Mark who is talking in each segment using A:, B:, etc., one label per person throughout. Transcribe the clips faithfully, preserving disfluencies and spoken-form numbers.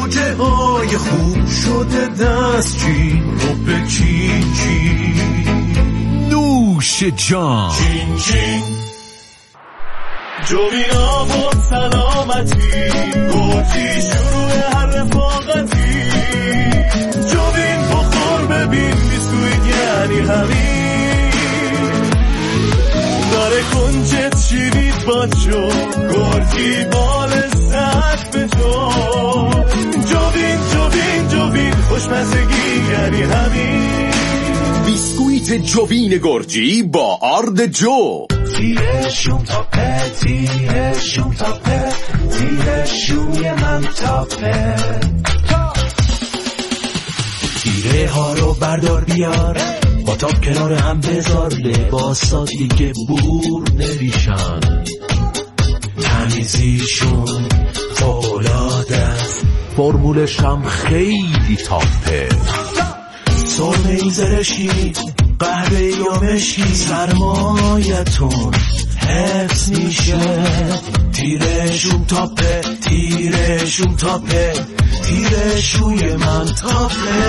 A: گوجه های خوب شده دستچین رو به چین چین. نوش جان چین چین. جوین آب و سلامتی، گرجی شروع هر رفاقتی. جوین بخور ببین بیسکویت یعنی همین. داره کنجت شیرید باد شو، گرجی بال سک به تو. جوین جوین جوین خوشمزگی یعنی همین.
B: بیسکویت جوین گرجی با آرد جو.
A: تیره شوم تاپه، تیره شوم تاپه، تیره شوی من تاپه. تیره ها رو بردار بیار، با تاپ کنار هم بذار. لباسا دیگه بور نمیشن، تمیزیشون فوق‌العاده است. فرمولش هم خیلی تاپه. سرمه این زرشی، قهوه یا مشکی، سرمایتون حفظ میشه. تیرشون تاپه، تیرشون تاپه، تیرشوی من تاپه.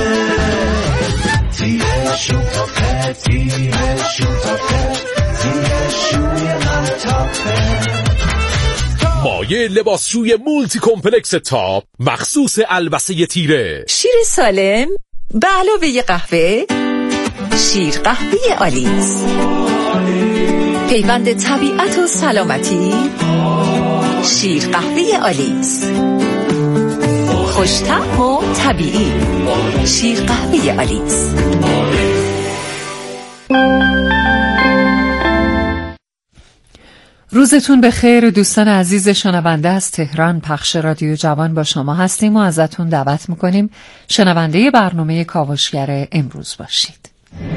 A: تیرشون تاپه، تیرشون تاپه، تیرشوی من تاپه.
B: مایه لباسشوی مولتی کمپلکس تاپ مخصوص البسه تیره.
C: شیر سالم به علاوه قهوه، شیر قهوه آلیس. پیوند طبیعت و سلامتی، شیر قهوه آلیس. خوش‌طعم و طبیعی، شیر قهوه آلیس.
D: روزتون بخیر دوستان عزیز شنونده از تهران. پخش رادیو جوان با شما هستیم و ازتون دعوت میکنیم شنونده برنامه کاوشگر امروز باشید.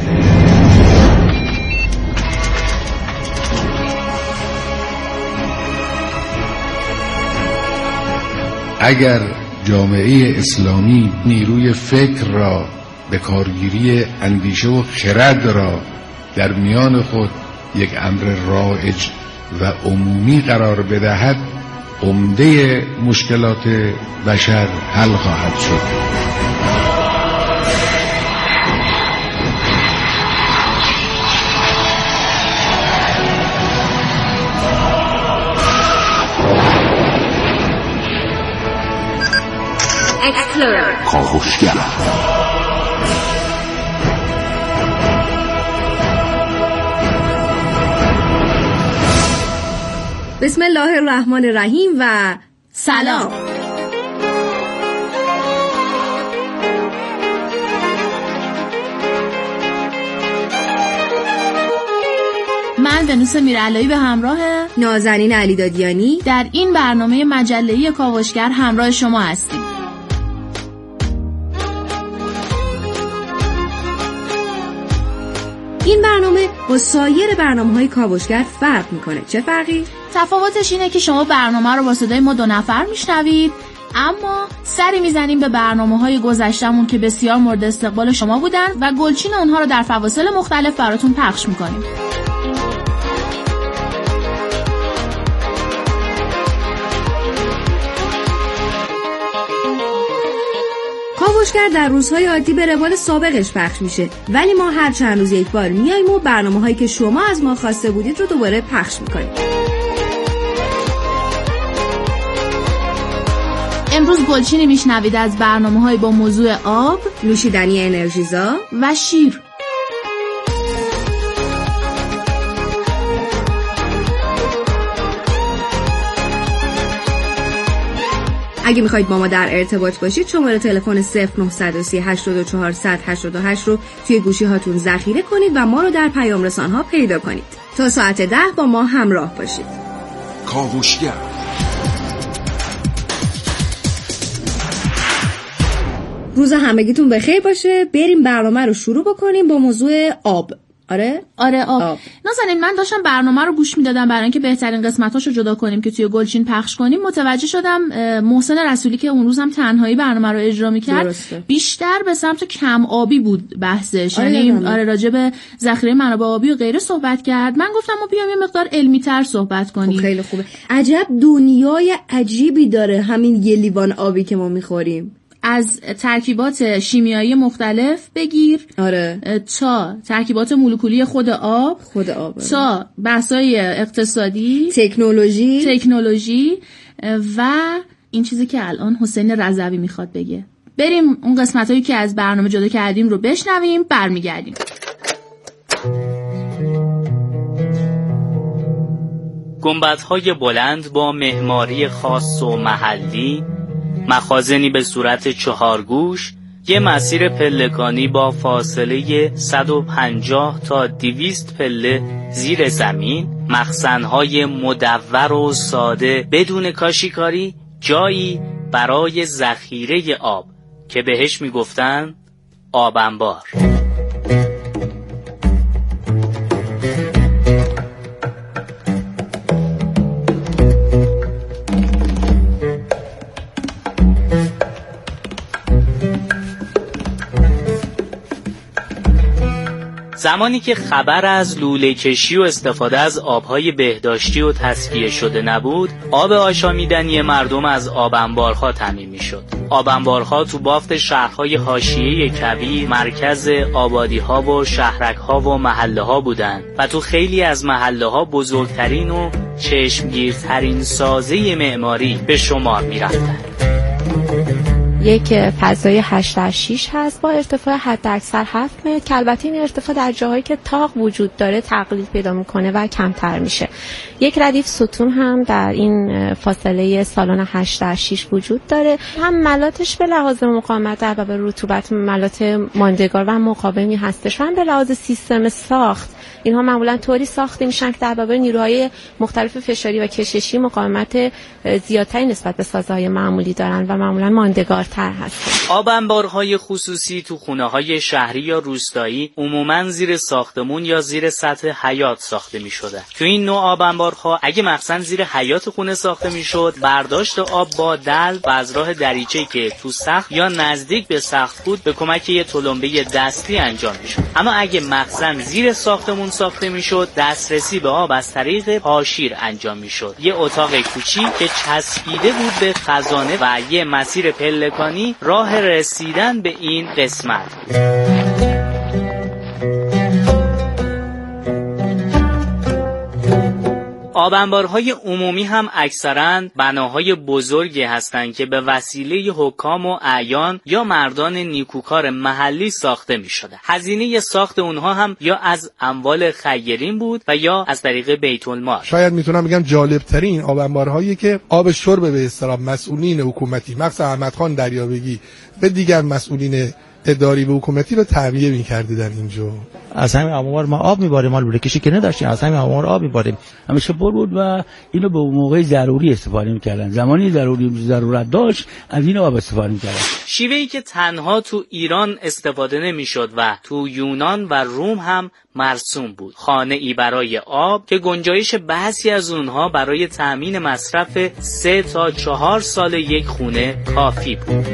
E: اگر جامعه اسلامی نیروی فکر را به کارگیری اندیشه و خرد را در میان خود یک امر رایج و عمومی قرار بدهد، عمده مشکلات بشر حل خواهد شد.
B: کاوشگر.
F: بسم الله الرحمن الرحیم و سلام.
G: من ونوس میرعلایی به همراه
F: نازنین علیدادیانی
G: در این برنامه مجله‌ای کاوشگر همراه شما هستیم.
F: این برنامه با سایر برنامه‌های کاوشگر فرق میکنه. چه فرقی؟
G: تفاوتش اینه که شما برنامه رو با صدای ما دو نفر میشنوید، اما سری میزنیم به برنامه‌های گذشتمون که بسیار مورد استقبال شما بودن و گلچین اونها رو در فواصل مختلف براتون پخش میکنیم.
F: کاوشگر در روزهای عادی به روال سابقش پخش میشه، ولی ما هر چند روز یک بار میایم و برنامه‌هایی که شما از ما خواسته بودید رو دوباره پخش میکنیم.
G: امروز گلچینی میشنوید از برنامه‌های با موضوع آب،
F: نوشیدنی انرژیزا
G: و شیر.
F: اگه میخواید با ما در ارتباط باشید، شماره تلفن صفر نه سه سه هشت دو چهار صفر هشت هشت رو توی گوشی هاتون ذخیره کنید و ما رو در پیام رسان ها پیدا کنید. تا ساعت ده با ما همراه باشید.
B: کاوشگر.
F: روز همگیتون بخیر باشه. بریم برنامه رو شروع بکنیم با موضوع آب. آره
G: آره آب, آب. نازنین من داشتم برنامه رو گوش میدادم برای اینکه بهترین قسمتاشو جدا کنیم که توی گلچین پخش کنیم. متوجه شدم محسن رسولی که اون روز هم تنهایی برنامه رو اجرا میکرد درسته. بیشتر به سمت کم آبی بود بحثش، یعنی آره, آره راجع به ذخیره منابع آبی و غیره صحبت کرد. من گفتم ما بیام یه مقدار علمی تر صحبت کنیم.
F: خیلی خوبه. عجب دنیای عجیبی داره همین یه لیوان آبی که ما میخوریم.
G: از ترکیبات شیمیایی مختلف بگیر
F: آره
G: تا ترکیبات مولکولی خود آب
F: خود آب آره.
G: تا بحث‌های اقتصادی،
F: تکنولوژی
G: تکنولوژی و این چیزی که الان حسین رضوی میخواد بگه. بریم اون قسمتایی که از برنامه جدا کردیم رو بشنویم، برمیگردیم.
H: گنبدهای بلند با معماری خاص و محلی، مخازنی به صورت چهارگوش، یه مسیر پلکانی با فاصله صد و پنجاه تا دویست پله زیر زمین، مخزن‌های مدور و ساده بدون کاشیکاری، جایی برای ذخیره آب که بهش میگفتن آب انبار. زمانی که خبر از لوله کشی و استفاده از آبهای بهداشتی و تصفیه شده نبود، آب آشامیدنی مردم از آب انبارها تامین میشد. آب انبارها تو بافت شهرهای حاشیه کویر مرکز آبادی‌ها و شهرک‌ها و محله‌ها بودند و تو خیلی از محله‌ها بزرگترین و چشمگیرترین سازه معماری به شمار می‌رفتند.
I: یک فضای هشت در شش هست با ارتفاع حداکثر هفت متر که البته این ارتفاع در جاهایی که تاق وجود داره تقلیل پیدا میکنه و کمتر میشه. یک ردیف ستون هم در این فاصله سالن هشت در شش وجود داره. هم ملاتش به لحاظ مقاومت در برابر رطوبت ملات ماندگار و مقاومی هستش و هم به لحاظ سیستم ساخت اینها معمولا طوری ساخته میشن که در برابر نیروهای مختلف فشاری و کششی مقاومت زیادتری نسبت به سازه‌های معمولی دارن و معمولا ماندگارتر هستن.
H: آب انبارهای خصوصی تو خونه‌های شهری یا روستایی عموماً زیر ساختمون یا زیر سطح حیاط ساخته می‌شده. تو این نوع آب انبارها اگه مخزن زیر حیاط خونه ساخته می‌شد، برداشت آب با دلو و از راه دریچه‌ای که تو سقف یا نزدیک به سقف بود به کمک یه تلمبه دستی انجام می‌شد. اما اگه مخزن زیر ساختمون ساخته میشد، دسترسی به آب از طریق پاشیر انجام میشد. یه اتاق کوچیک که چسبیده بود به خزانه و یه مسیر پلکانی راه رسیدن به این قسمت. آب انبارهای عمومی هم اکثراً بناهای بزرگی هستند که به وسیله حکام و اعیان یا مردان نیکوکار محلی ساخته می شده. هزینه ساخت اونها هم یا از اموال خیرین بود و یا از طریق بیت المال.
E: شاید میتونم بگم جالب ترین آب انبارهایی که آب شرب به اصطلاح مسئولین حکومتی مثل احمد خان دریابگی به دیگر مسئولین اداری و حکومتی رو تعبیه می‌کرده در اینجا.
J: از همین آبوار ما آب می‌باریم، ما لوله کشی که نداشتیم، از همین آبوار آب می‌باریم. همیشه پر بود و اینو به موقع ضروری استفاده می‌کردن. زمانی ضروری ضرورت داشت از این آب استفاده می‌کردن.
H: شیوهی که تنها تو ایران استفاده نمی‌شد و تو یونان و روم هم مرسوم بود. خانه‌ای برای آب که گنجایش بعضی از اونها برای تأمین مصرف سه تا چهار سال یک خونه کافی بود.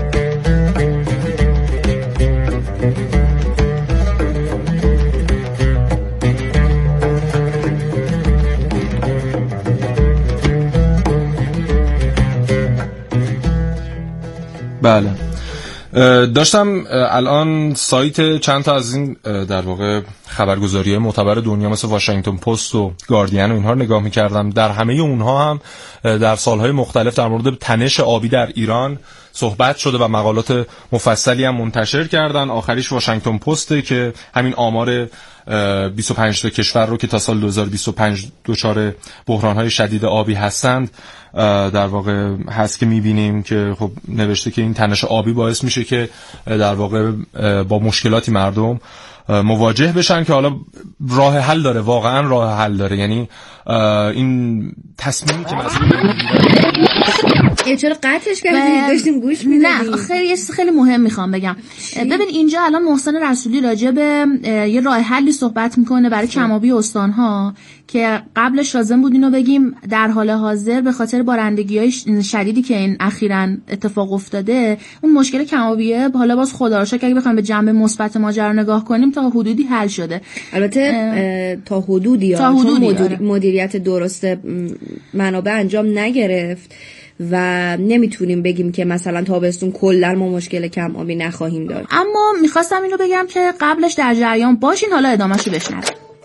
K: بله، داشتم الان سایت چند تا از این در واقع خبرگزاری معتبر دنیا مثل واشنگتن پست و گاردین و اینها رو نگاه می‌کردم. در همه اونها هم در سالهای مختلف در مورد تنش آبی در ایران صحبت شده و مقالات مفصلی هم منتشر کردن. آخریش واشنگتن پسته که همین آمار بیست و پنج تا کشور رو که تا سال دو هزار و بیست و پنج دچار بحران‌های شدید آبی هستند در واقع هست که می‌بینیم که خب نوشته که این تنش آبی باعث میشه که در واقع با مشکلاتی مردم مواجه بشن که حالا راه حل داره، واقعا راه حل داره. یعنی این تصمیمی که مسئولین میگیرن
F: چرا قطعش کردید؟ داشتیم گوش میدادیم.
G: نه خیلی خیلی مهم میخوام بگم. ببین اینجا الان محسن رسولی راجع به یه راه حلی صحبت میکنه برای کم‌آبی استان‌ها که قبلش لازم بود اینو بگیم. در حال حاضر به خاطر بارندگی‌های شدیدی که این اخیراً اتفاق افتاده، اون مشکل کم‌آبیه حالا باز خدا رو شکر اگه بخوایم به جنبه مثبت ماجرا نگاه کنیم تا حدودی حل شده.
F: البته تا حدودی
G: تا حدودی
F: مدیر... مدیریت درست منابع انجام نگرفت و نمیتونیم بگیم که مثلا تابستون کلا ما مشکل کم آبی نخواهیم داشت.
G: اما میخواستم اینو بگم که قبلش در جریان باشین، حالا ادامه‌شو بشنویم.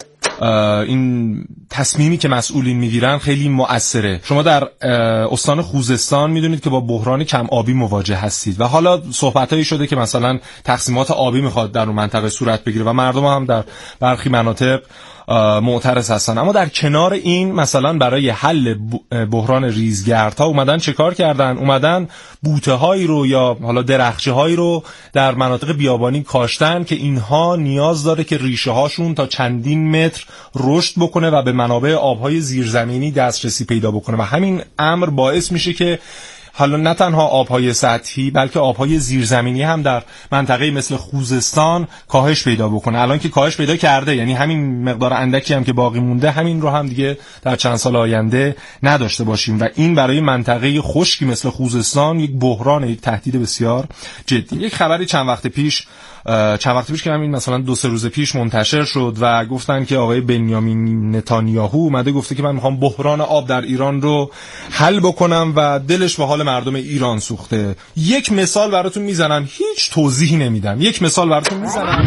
K: این تصمیمی که مسئولین میگیرن خیلی مؤثره. شما در استان خوزستان میدونید که با بحران کم آبی مواجه هستید و حالا صحبتایی شده که مثلا تقسیمات آبی میخواد در اون منطقه صورت بگیره و مردم هم در برخی مناطق معترض هستن. اما در کنار این مثلا برای حل بحران ریزگردها اومدن چه کار کردن؟ اومدن بوته هایی رو یا حالا درخچه هایی رو در مناطق بیابانی کاشتن که اینها نیاز داره که ریشه هاشون تا چندین متر رشد بکنه و به منابع آبهای زیرزمینی دسترسی پیدا بکنه و همین امر باعث میشه که حالا نه تنها آبهای سطحی بلکه آبهای زیرزمینی هم در منطقه مثل خوزستان کاهش پیدا بکنه. الان که کاهش پیدا کرده، یعنی همین مقدار اندکی هم که باقی مونده همین رو هم دیگه در چند سال آینده نداشته باشیم و این برای منطقه خشکی مثل خوزستان یک بحران، یک تهدید بسیار جدی. یک خبری چند وقت پیش چند وقت پیش که همین مثلا دو سه روز پیش منتشر شد و گفتن که آقای بنیامین نتانیاهو اومده گفته که من میخوام بحران آب در ایران رو حل بکنم و دلش به حال مردم ایران سوخته. یک مثال براتون میزنم، هیچ توضیحی نمیدم. یک مثال براتون میزنم.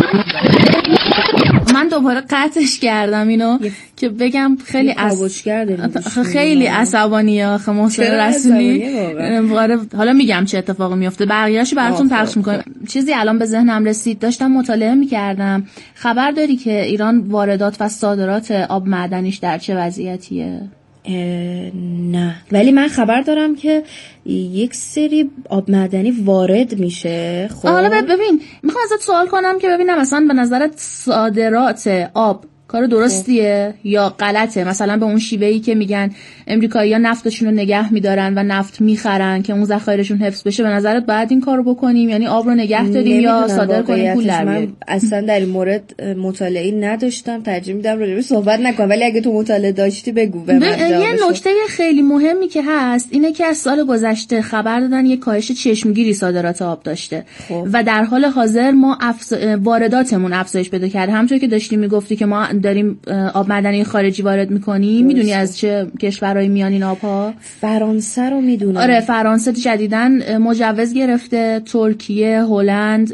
G: من دوباره قطعش کردم اینو که بگم خیلی عصبانی خیلی عصبانی آخه محسن رسولی. حالا میگم چه اتفاقی میفته، بقیه‌اشو براتون پخش میکنم. چیزی الان به ذهنم رسید، داشتم مطالعه میکردم. خبر داری که ایران واردات و صادرات آب معدنیش در چه وضعیتیه؟
F: نه، ولی من خبر دارم که یک سری آب معدنی وارد میشه.
G: خب حالا ببین، میخوام ازت سوال کنم که ببینم مثلا به نظرت صادرات آب کار درستیه یا غلطه؟ مثلا به اون شیوهی که میگن امریکایی‌ها نفتشون رو نگه میدارن و نفت میخرن که اون ذخایرشون حفظ بشه، به نظرت باید این کارو بکنیم؟ یعنی آب رو نگه داریم یا صادر کنیم پول در بیاریم؟
F: من اصلا در این مورد مطالعه نداشتم، ترجیح میدم راجع بهش صحبت نکنم، ولی اگه تو مطالعه داشتی بگو. به من
G: یه نکته خیلی مهمی که هست اینه که از سال گذشته خبر دادن یک کاهش چشمگیری صادرات آب داشته خوب. و در حال حاضر ما افز... وارداتمون افزایش پیدا کرده. همونطور که داشتی میگفتی که ما داریم آب معدنی خارجی وارد میکنیم. میدونی از چه کشورهای میان این آبها؟
F: فرانسه رو میدونم.
G: آره، فرانسه جدیداً مجوز گرفته، ترکیه، هلند،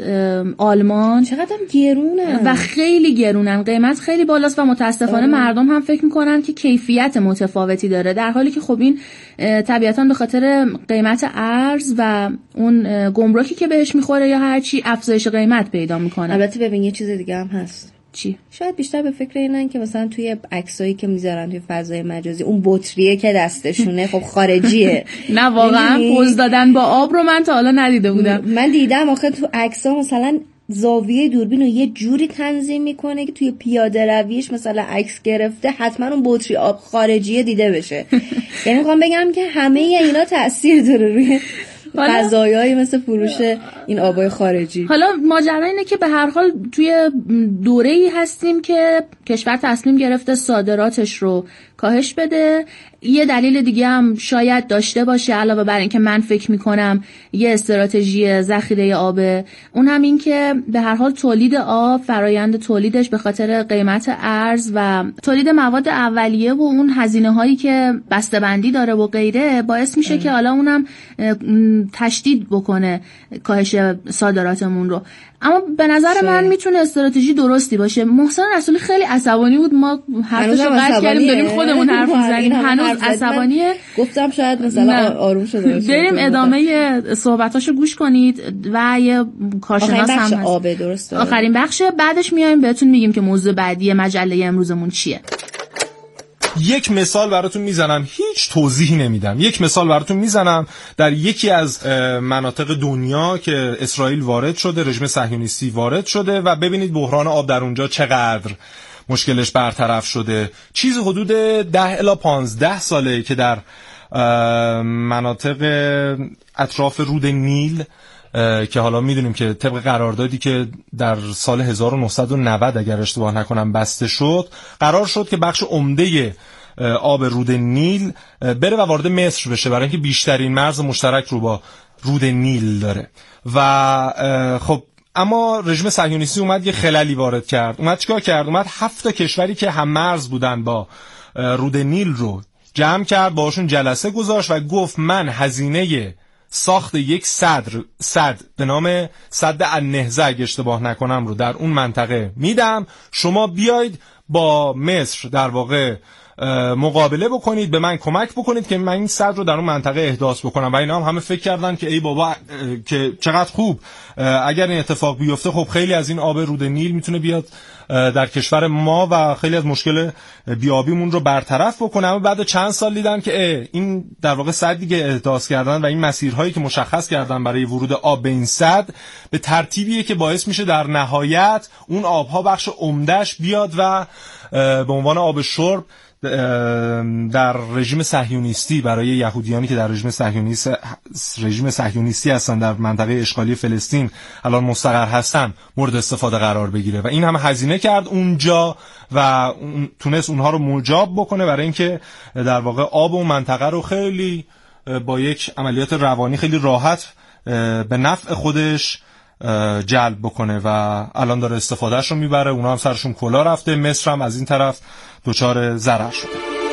G: آلمان.
F: چقدر گرونه
G: و خیلی گرونن، قیمت خیلی بالاست و متاسفانه آره. مردم هم فکر میکنن که کیفیت متفاوتی داره، در حالی که خب این طبیعتاً به خاطر قیمت ارز و اون گمرکی که بهش میخوره یا هر چی افزایش قیمت پیدا میکنه.
F: البته ببین یه چیز دیگه هم هست.
G: چی؟
F: شاید بیشتر به فکر اینن که مثلا توی عکسایی که میذارن توی فضای مجازی اون بطریه که دستشونه خب خارجیه.
G: نه واقعا پوز دادن با آب رو من تا حالا ندیده بودم.
F: من دیدم آخه تو عکس‌ها مثلا زاویه دوربین رو یه جوری تنظیم میکنه که توی پیاده رویش مثلا عکس گرفته حتما اون بطری آب خارجیه دیده بشه. یعنی میخوام بگم که همه اینا تاثیر داره روی غذایایی مثل فروش این آبای خارجی.
G: حالا ماجرا اینه که به هر حال توی دوره‌ای هستیم که کشور تصمیم گرفته صادراتش رو کاهش بده. یه دلیل دیگه هم شاید داشته باشه علاوه بر این که من فکر میکنم یه استراتژی ذخیره آبه، اون هم این که به هر حال تولید آب، فرایند تولیدش به خاطر قیمت ارز و تولید مواد اولیه و اون هزینه هایی که بسته‌بندی داره و غیره باعث میشه اه. که حالا اونم تشدید بکنه کاهش صادراتمون رو. اما به نظر شاید. من میتونه استراتژی درستی باشه. محسن رسولی خیلی عصبانی بود، ما حرفشو قطع کردیم، داریم خودمون حرف میزنیم، هنوز عصبانیه.
F: گفتم شاید مثلا آروم شده باشه.
G: بریم ادامه صحبتاشو گوش کنید و یه کارشناس هم هست.
F: آبه درسته.
G: آخرین بخشه، بعدش میایم بهتون میگیم که موضوع بعدی مجله امروزمون چیه.
K: یک مثال براتون میزنم، هیچ توضیحی نمیدم. یک مثال براتون میزنم در یکی از مناطق دنیا که اسرائیل وارد شده، رژیم صهیونیستی وارد شده و ببینید بحران آب در اونجا چقدر مشکلش برطرف شده. چیز حدود ده الی پانزده ساله که در مناطق اطراف رود نیل که حالا میدونیم که طبق قراردادی که در سال هزار و نهصد و نود اگر اشتباه نکنم بسته شد، قرار شد که بخش عمده آب رود نیل بره و وارد مصر بشه، برای اینکه بیشترین مرز مشترک رو با رود نیل داره. و خب اما رژیم صهیونیستی اومد یه خللی وارد کرد. اومد چیکار کرد؟ اومد هفت تا کشوری که هم مرز بودن با رود نیل رو جمع کرد، باشون جلسه گذاشت و گفت من هزینه ساخت یک صد صد به نام سد النهضه اگه اشتباه نکنم رو در اون منطقه میدم، شما بیاید با مصر در واقع مقابله بکنید، به من کمک بکنید که من این صد رو در اون منطقه احداث بکنم. و اینا هم همه فکر کردن که ای بابا که چقدر خوب، اگر این اتفاق بیفته خب خیلی از این آب رود نیل میتونه بیاد در کشور ما و خیلی از مشکل بیابیمون رو برطرف بکنه. اما بعد چند سال دیدن که این در واقع سدی که احداث کردن و این مسیرهایی که مشخص کردن برای ورود آب به این سد به ترتیبیه که باعث میشه در نهایت اون آبها بخش عمدهش بیاد و به عنوان آب شرب در رژیم صهیونیستی برای یهودیانی که در رژیم صهیونیستی رژیم صهیونیستی هستن در منطقه اشغالی فلسطین الان مستقر هستن مورد استفاده قرار بگیره. و این هم هزینه کرد اونجا و اون تونست اونها رو مجاب بکنه برای اینکه در واقع آب اون منطقه رو خیلی با یک عملیات روانی خیلی راحت به نفع خودش جلب بکنه و الان داره استفادهش رو میبره. اونا هم سرشون کلا رفته، مصر هم از این طرف دچار ضرر شده.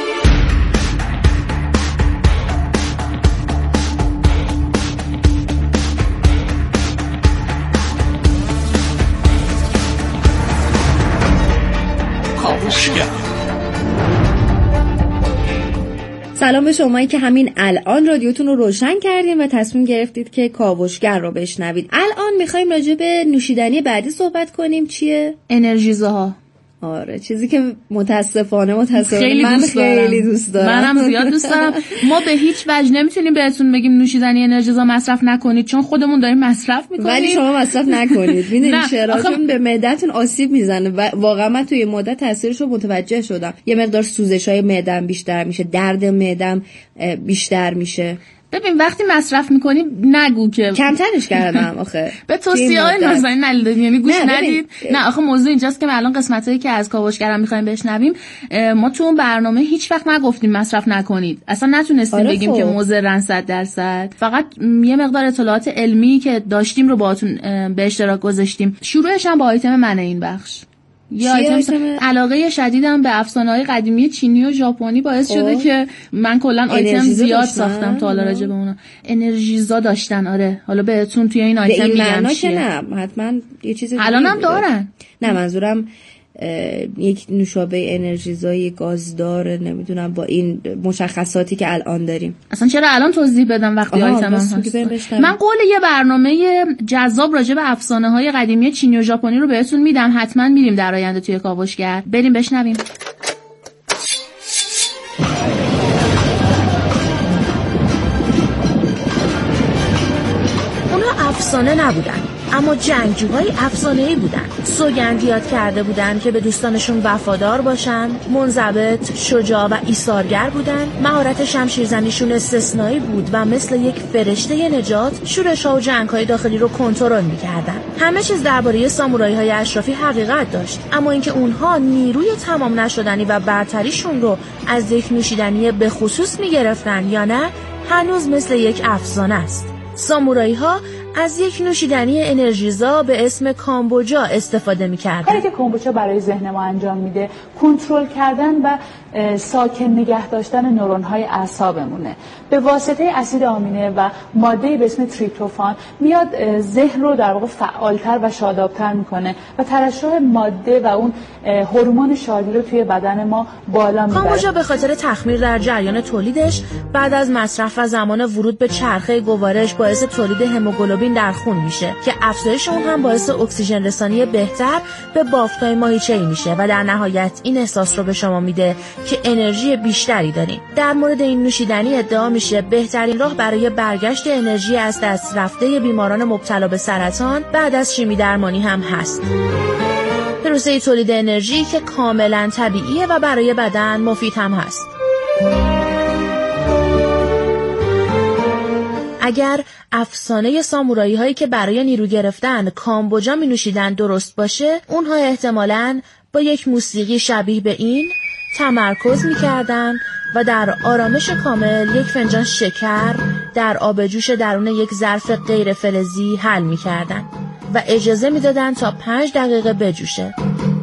F: سلام به شمایی که همین الان رادیوتون رو روشن کردین و تصمیم گرفتید که کاوشگر رو بشنوید. الان میخوایم راجع به نوشیدنی بعدی صحبت کنیم. چیه؟
G: انرژیزاها.
F: آره، چیزی که متاسفانه متاسفانه
G: خیلی
F: من
G: دوست
F: خیلی دوست دارم.
G: منم زیاد دوست دارم. ما به هیچ وجه نمیتونیم بهتون بگیم نوشیدنی انرژیزا مصرف نکنید، چون خودمون داریم مصرف میکنیم.
F: ولی شما مصرف نکنید. میدونید چرا؟
G: آخه...
F: چون به معدتون آسیب میزنه و واقعا من توی مدت تاثیرش رو متوجه شدم. یه مقدار سوزش‌های معده‌ام بیشتر میشه، درد معده‌ام بیشتر میشه.
G: ببین وقتی مصرف میکنی نگو که
F: کمترش کردم. آخه
G: به توصیه‌های نازنین ندید، یعنی گوش
F: نه
G: ندید. نه آخه موضوع اینجاست که الان قسمتایی که از کاوشگرم میخوایم بشنویم، ما تو اون برنامه هیچ وقت نگفتیم مصرف نکنید، اصلا نتونستیم آره بگیم که مضرن صد درصد. فقط یه مقدار اطلاعات علمی که داشتیم رو باهاتون به اشتراک گذاشتیم. شروعش هم با آیتم من این بخش. یا آیتم علاقه شدیدم به افسانه‌های قدیمی چینی و ژاپنی باعث شده که من کلا آیتم زیاد ساختم تا حالا راجع به اونا. انرژیزا داشتن. آره حالا بهتون توی این آیتم میگم چیه.
F: نه حتما یه چیز
G: الانم دارن.
F: نه منظورم یک نوشابه انرژیزای گازدار، نمیدونم با این مشخصاتی که الان داریم.
G: اصلا چرا الان توضیح بدم وقتی آیتم هست؟ من قول یه برنامه جذاب راجع به افسانه‌های قدیمی چینی و ژاپنی رو بهتون میدم، حتما میریم در آینده توی کاوشگر. بریم بشنویم.
L: اونا افسانه نبودن، اما جنگجوهای افسانه‌ای بودن. سوگند یاد کرده بودن که به دوستانشون وفادار باشن، منضبط، شجاع و ایثارگر بودن. مهارت شمشیرزنیشون استثنایی بود و مثل یک فرشته نجات شورش‌ها و جنگ‌های داخلی رو کنترل می‌کردن. همه چیز درباره سامورایی‌های اشرافی حقیقت داشت، اما اینکه اونها نیروی تمام نشدنی و برتریشون رو از یک نوشیدنی به خصوص می‌گرفتن یا نه، هنوز مثل یک افسانه است. سامورایی‌ها از یک نوشیدنی انرژیزا به اسم کامبوجا استفاده می‌کردن.
M: کاری که کامبوجا برای ذهن ما انجام میده کنترل کردن و ساکن نگه داشتن نورون‌های اعصابمونه. به واسطه اسید آمینه و ماده‌ای به اسم تریپتوفان میاد ذهن رو در واقع فعالتر و شادابتر میکنه و ترشح ماده و اون هورمون شادی رو توی بدن ما بالا میبره.
L: کامبوجا به خاطر تخمیر در جریان تولیدش بعد از مصرف و زمان ورود به چرخه گوارش باعث تولید هموگلوبین در خون میشه که افزایش اون هم باعث اکسیژن رسانی بهتر به بافت‌های ماهیچه‌ای میشه و در نهایت این احساس رو به شما میده که انرژی بیشتری دارین. در مورد این نوشیدنی ادعا میشه بهترین راه برای برگشت انرژی از دست رفته بیماران مبتلا به سرطان بعد از شیمی درمانی هم هست. پروسه تولید انرژی که کاملا طبیعیه و برای بدن مفید هم هست. اگر افسانه سامورایی هایی که برای نیرو گرفتن کامبوجا می نوشیدن درست باشه، اونها احتمالاً با یک موسیقی شبیه به این تمرکز می کردن و در آرامش کامل یک فنجان شکر در آب جوش درون یک ظرف غیر فلزی حل می کردن و اجازه می دادن تا پنج دقیقه بجوشه.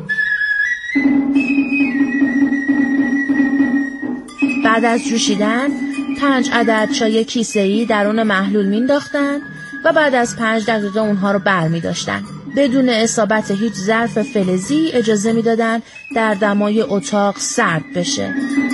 L: بعد از جوشیدن پنج عدد چای کیسه‌ای درون محلول مینداختن و بعد از پنج دقیقه اونها رو برمی داشتن. بدون اصابت هیچ ظرف فلزی اجازه میدادن در دمای اتاق سرد بشه.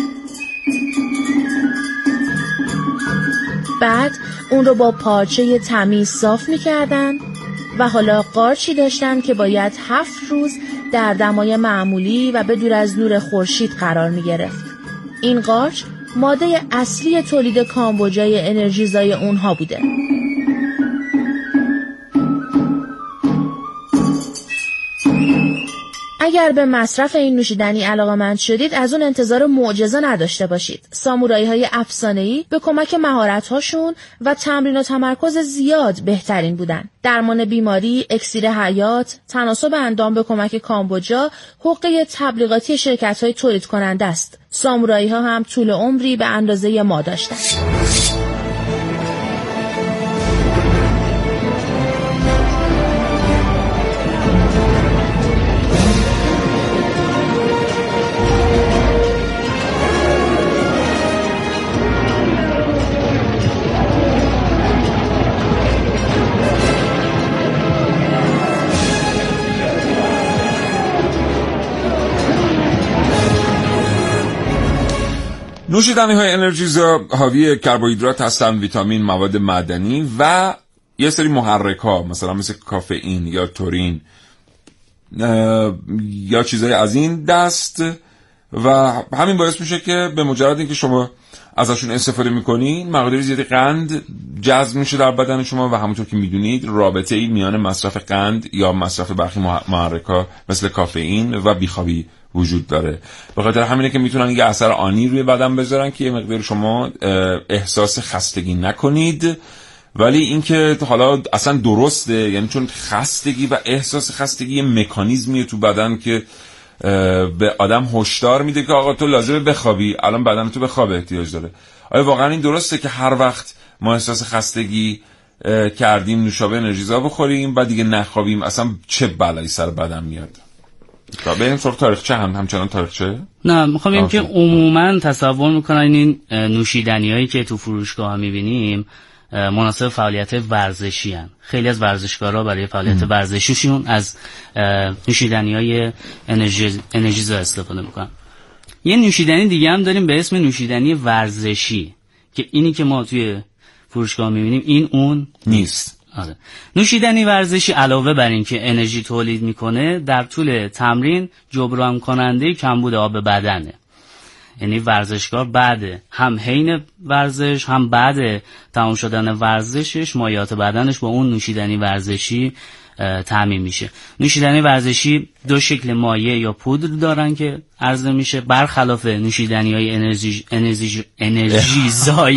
L: بعد اون رو با پارچه تمیز صاف میکردن و حالا قارچی داشتن که باید هفت روز در دمای معمولی و به دور از نور خورشید قرار میگرفت. این قارچ ماده اصلی تولید کامبوجای انرژیزای اونها بوده. اگر به مصرف این نوشیدنی علاقه‌مند شدید، از اون انتظار معجزه نداشته باشید. سامورایی‌های افسانه‌ای به کمک مهارت‌هاشون و تمرین و تمرکز زیاد بهترین بودن. درمان بیماری، اکسیر حیات، تناسب اندام به کمک کامبوجا حقه تبلیغاتی شرکت‌های تولید کننده است. سامورایی‌ها هم طول عمری به اندازه ما داشتن.
N: نوشیدنی های انرژیزا حاوی کربوهیدرات هستن، ویتامین، مواد معدنی و یه سری محرک ها مثلا مثل کافئین یا تورین یا چیزای از این دست و همین باعث میشه که به مجرد اینکه شما ازشون استفاده میکنین مقدار زیادی قند جذب میشه در بدن شما و همونطور که میدونید رابطه ای میان مصرف قند یا مصرف برخی محرک ها مثل کافئین و بیخوابی وجود داره. به خاطر همینه که میتونن یه اثر آنی روی بدن بذارن که یه مقدار شما احساس خستگی نکنید، ولی اینکه حالا اصلا درسته، یعنی چون خستگی و احساس خستگی مکانیزمیه تو بدن که به آدم هشدار میده که آقا تو لازمه بخوابی، الان بدن تو به خواب احتیاج داره. آیا واقعا این درسته که هر وقت ما احساس خستگی کردیم نوشابه انرژیزا بخوریم و دیگه نخوابیم اصلا چه بلایی سر بدن میاد؟ به این سر تاریخچه هم همچنان تاریخچه؟
H: نه میخوام بگم که عموما تصور میکنن این نوشیدنی هایی که تو فروشگاه ها میبینیم مناسب فعالیت ورزشی هن. خیلی از ورزشکارا برای فعالیت ام. ورزشیشون از نوشیدنی های انرژی انرژیزا استفاده میکنن. یه نوشیدنی دیگه هم داریم به اسم نوشیدنی ورزشی که اینی که ما توی فروشگاه میبینیم این اون نیست. آره. نوشیدنی ورزشی علاوه بر این که انرژی تولید میکنه در طول تمرین جبران کننده کمبود آب بدنه. یعنی ورزشکار بعد هم حین ورزش هم بعد تمام شدن ورزشش مایعات بدنش با اون نوشیدنی ورزشی تامین میشه. نوشیدنی ورزشی دو شکل مایع یا پودر دارن که عرضه میشه، برخلاف نوشیدنی های انرژی انرژی انرژیزای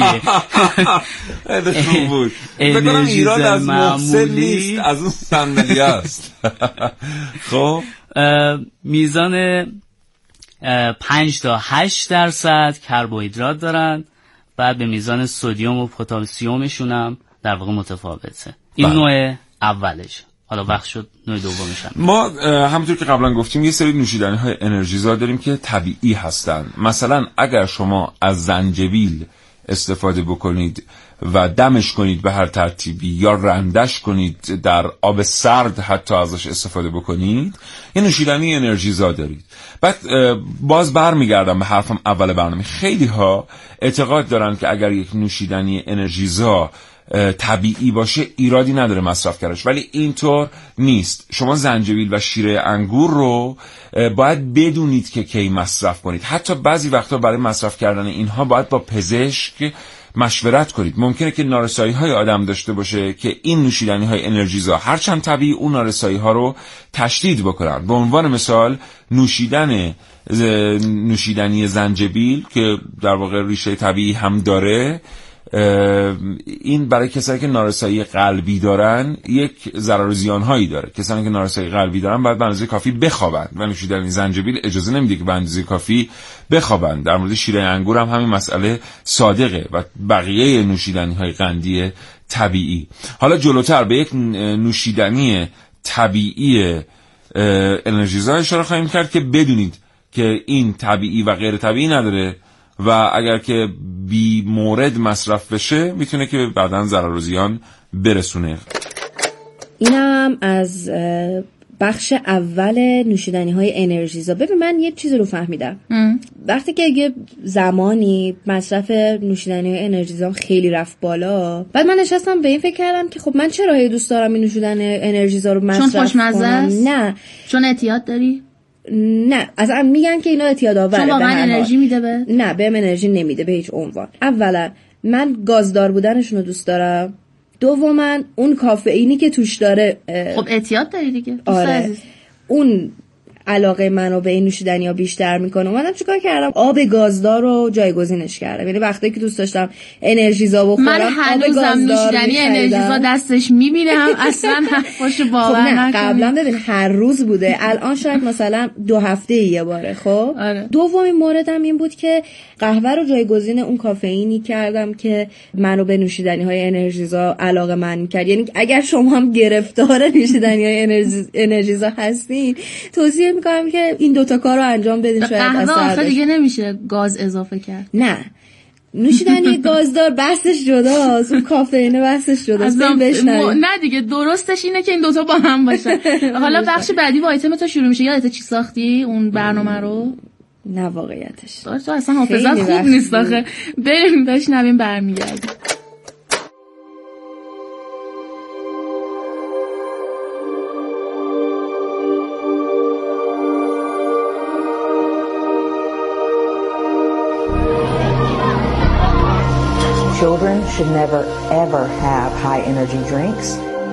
N: خوب بود. بکنم ایراد از محسن نیست، از اون صندلی است. خب
H: میزان پنج تا هشت درصد کربوهیدرات دارن، بعد به میزان سدیم و پتاسیمشون هم در واقع متفاوته. این نوع اولش. حالا وقت شد نوع دومش هم.
N: ما همونطور که قبلا گفتیم یه سری نوشیدنی های انرژیزا داریم که طبیعی هستن. مثلا اگر شما از زنجبیل استفاده بکنید و دمش کنید به هر ترتیبی یا رندش کنید در آب سرد حتی ازش استفاده بکنید، یه نوشیدنی انرژیزا دارید. بعد باز برمیگردم به حرفم اول برنامه، خیلی ها اعتقاد دارن که اگر یک نوشیدنی انرژیزا طبیعی باشه ایرادی نداره مصرف کردنش، ولی اینطور نیست. شما زنجبیل و شیره انگور رو باید بدونید که کی مصرف کنید. حتی بعضی وقتا برای مصرف کردن اینها باید با پزشک مشورت کنید. ممکنه که نارسایی های آدم داشته باشه که این نوشیدنی های انرژیزا هرچند طبیعی اون نارسایی ها رو تشدید بکنن. به عنوان مثال نوشیدن نوشیدنی زنجبیل که در واقع ریشه طبیعی هم داره این برای کسایی که نارسایی قلبی دارن یک ضرر و زیانهایی داره. کسانی که نارسایی قلبی دارن باید به اندازه کافی بخوابند و نوشیدن زنجبیل اجازه نمیده که به اندازه کافی بخوابند. در مورد شیره انگور هم همین مسئله صادقه و بقیه نوشیدنی‌های قندی طبیعی. حالا جلوتر به یک نوشیدنی طبیعی انرژیزا اشاره خواهیم کرد که بدونید که این طبیعی و غیر طبیعی نداره و اگر که بی مورد مصرف بشه میتونه که بعداً ضرر و زیان برسونه.
F: اینم از بخش اول نوشیدنی های انرژیزا. ببین من یه چیزی رو فهمیدم. ام. وقتی که یه زمانی مصرف نوشیدنی های انرژیزا خیلی رفت بالا، بعد من نشستم به این فکر کردم که خب من چرا هی دوست دارم این نوشیدنی انرژیزا رو مصرف کنم؟
G: چون خوشمزه است؟
F: نه.
G: چون اعتیاد داری؟
F: نه، اصلا میگن که اینا اعتیاد آوره.
G: چون واقعا انرژی میده به؟
F: نه، بهم انرژی نمیده به هیچ عنوان. اولا من گازدار بودنشون رو دوست دارم. دوما اون کافئینی که توش داره.
G: خب اعتیاد داری دیگه.
F: آره. اون علاقه منو به این نوشیدنی‌ها بیشتر میکنه. اومدم چیکار کردم؟ آب گازدار رو جایگزینش کردم. یعنی وقتی که دوست داشتم انرژیزا بخورم،
G: من هنوزم نوشیدنی انرژیزا دستش میبینم. اصلا حرفاشو باور نکنم.
F: قبلا ببین هر روز بوده، الان شاید مثلا دو هفته یه باره. خب
G: آره.
F: دومین موردم این بود که قهوه رو جایگزین اون کافئینی کردم که منو به نوشیدنی‌های انرژیزا علاقه من کرد. یعنی اگر شما هم گرفتار نوشیدنی‌های انرژیزا هستین، توصیه میکنم که این دوتا کار رو انجام بدین. شاید اثر
G: آخه دیگه نمیشه گاز اضافه کرد.
F: نه، نوشیدنی گازدار بحثش جداست، اون کافئین بحثش جداست.
G: م... نه دیگه درستش اینه که این دوتا با هم باشن. حالا بخش بعدی با آیتم تو شروع میشه. یادت چی ساختی اون برنامه رو؟
F: نه واقعیتش
G: تو اصلا حافظت خوب نیست آخه. بریم بشنویم برمیگردیم.
O: Children should never ever have high energy drinks.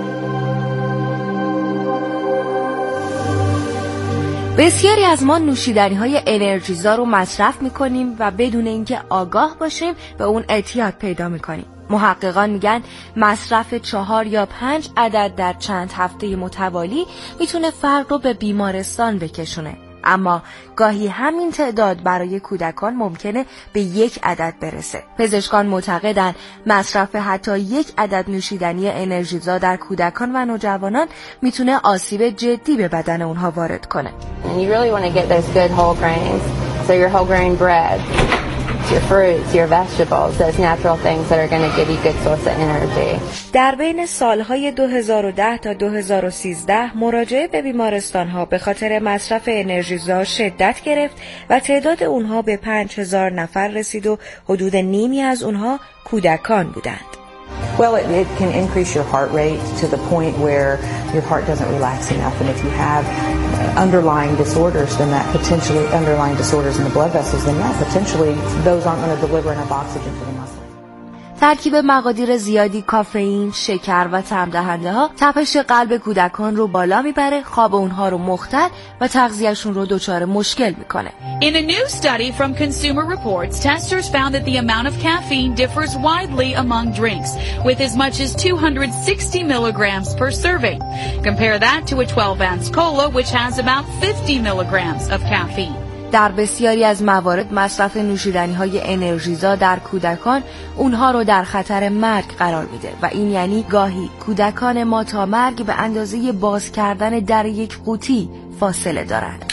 P: بسیاری از ما نوشیدنی‌های انرژیزا رو مصرف می‌کنیم و بدون اینکه آگاه باشیم به اون اعتیاد پیدا می‌کنیم. محققان میگن مصرف چهار یا پنج عدد در چند هفته متوالی میتونه فرد رو به بیمارستان بکشونه. اما گاهی همین تعداد برای کودکان ممکنه به یک عدد برسه. پزشکان معتقدند مصرف حتی یک عدد نوشیدنی انرژیزا در کودکان و نوجوانان میتونه آسیب جدی به بدن اونها وارد کنه.
I: And you really want to get those good whole grains. So your whole grain bread, your fruits, your vegetables, those natural things that are going to give you good source of energy.
P: در بین سالهای دو هزار و ده تا دو هزار و سیزده مراجعه به بیمارستان‌ها به خاطر مصرف انرژیزا شدت گرفت و تعداد اونها به پنج هزار نفر رسید و حدود نیمی از اونها کودکان بودند.
O: Well, it, it can increase your heart rate to the point where your heart doesn't relax enough, and if you have underlying disorders, then that potentially underlying disorders in the blood vessels, then that potentially those aren't going to deliver enough oxygen to the muscle.
P: ترکیب مقادیر زیادی کافئین، شکر و طعم دهنده ها تپش قلب کودکان رو بالا میبره، خواب اونها رو مختل و تغذیه‌شون رو دچار مشکل میکنه.
Q: In a new study from Consumer Reports, testers found that the amount of caffeine differs widely among drinks, with as much as two hundred sixty milligrams per serving. Compare that to a twelve ounce cola, which has about fifty milligrams of caffeine.
P: در بسیاری از موارد مصرف نوشیدنی‌های انرژیزا در کودکان اونها رو در خطر مرگ قرار میده و این یعنی گاهی کودکان ما تا مرگ به اندازه باز کردن در یک قوطی فاصله دارند.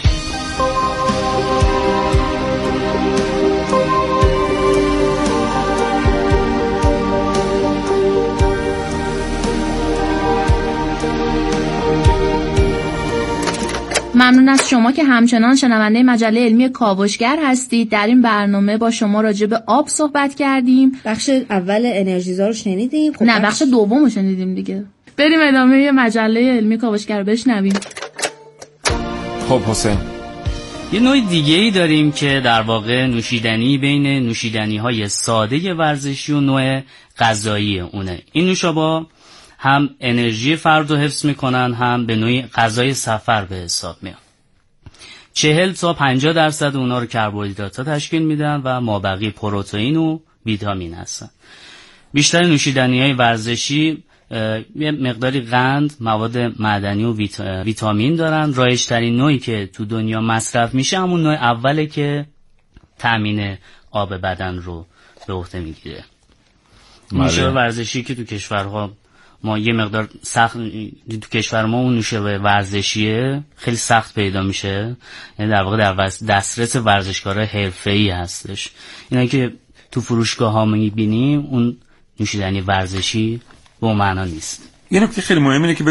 G: ممنون از شما که همچنان شنونده مجله علمی کاوشگر هستید. در این برنامه با شما راجع به آب صحبت کردیم.
F: بخش اول انرژیزا رو شنیدیم.
G: خب نه بخش دوم رو شنیدیم دیگه. بریم ادامه مجله علمی کاوشگر بشنویم.
N: خب حسین،
H: یه نوع دیگه ای داریم که در واقع نوشیدنی بین نوشیدنی های ساده ورزشی و نوع غذایی اونه. این نوشابه هم انرژی فرد رو حفظ میکنن، هم به نوعی غذای سفر به حساب میان. چهل تا پنجاه درصد اونا رو کربوهیدرات تشکیل میدن و مابقی پروتئین و ویتامین هستن. بیشتر نوشیدنی‌های ورزشی یه مقداری قند، مواد معدنی و ویت... ویتامین دارن. رایج‌ترین نوعی که تو دنیا مصرف میشه همون نوع اوله که تامین آب بدن رو به عهده میگیره. نوشابه ورزشی که تو کشورها ما یه مقدار سخت، تو کشور ما اون نوشابه ورزشیه خیلی سخت پیدا میشه، یعنی در واقع در دسترس ورزشکارای حرفه‌ای هستش. اینا که تو فروشگاه ها میبینیم اون نوشیدنی ورزشی به معنا نیست.
N: یه نکته خیلی مهمه اینه که